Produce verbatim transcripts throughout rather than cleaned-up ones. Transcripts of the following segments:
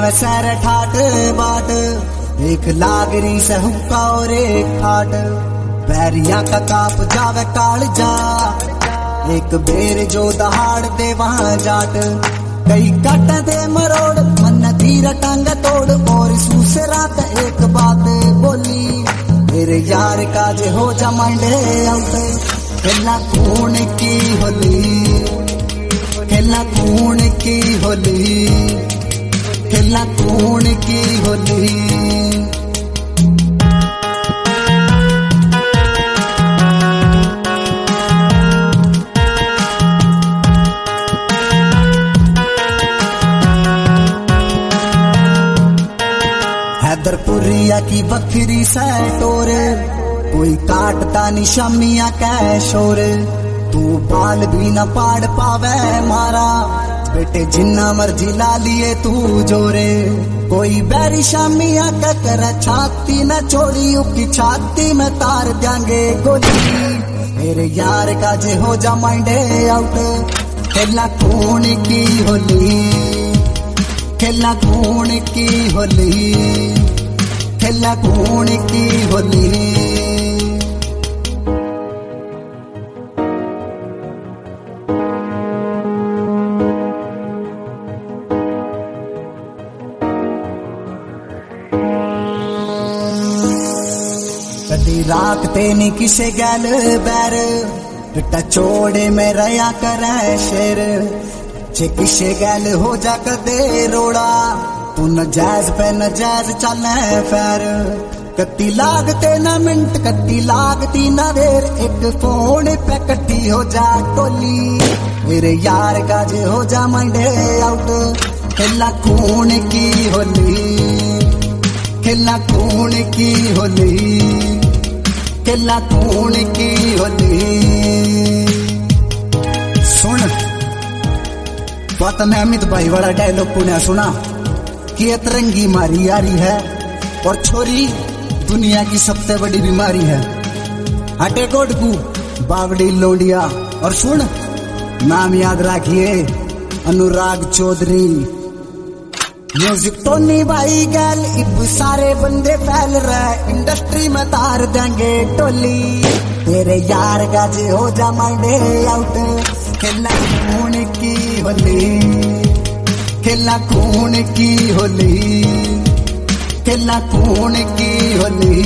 वे सैर ठाट बाट, एक लागरी से हुक्का और एक ठाट। बैरिया का काप जावे काल जा, एक बेर जो दहाड़ दे वहां जाट। कई कट दे मरोड़ मन धीर टंग तोड़, और सूसरा का एक बात बोली, मेरे यार का जे हो जा मंडे आउट। खेला खून की होली, खेला खून की होली, खेला खून की होली। हैदरपुरिया की बकरी से टोर, कोई काटता नी शमिया कै शोर। तू बाल भी न पाड़ पावे मारा, बेटे जिन्ना मर्जी ला लिए तू जोरे। कोई बैरी शामिया कै कर छाती न छोड़ी, उकी छाती में तार देंगे गोली। मेरे यार का जे हो जा माइंडे आउट। खेला खून की होली, खेला खून की होली, खेला खून की होली। कदी राखते नी किसे गैल बैर, बेटा चोड़े में रया करे शेर। जे किसे गैल हो जा कदे रोड़ा, तू न जैज पे न जैज चले फैर। कत्ती लागते न मिंट, कत्ती लागती न देर, एक फोन पे कट्टी हो जा टोली। मेरे यार का जे हो जा मंडे आउट। खेला खून की होली, खेला खून की होली, खेला खून की होली। सुन पता नहीं अमित भाई वाला डायलॉग पुण्या सुना कि अतरंगी मारी यारी है, और छोरी दुनिया की सबसे बड़ी बीमारी है। हटे कोट को बावड़ी लोडिया। और सुन नाम याद रखिए, अनुराग चौधरी। म्यूजिक टोनी भाई गैल, इब सारे बंदे फैल रहे, इंडस्ट्री में तार देंगे टोली। तेरे यार का जे हो जा माइंडे आउट। खेला खून की होली, खेला खून की होली, खेला खून की होली।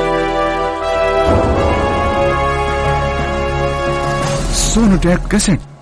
Sonu take cassette.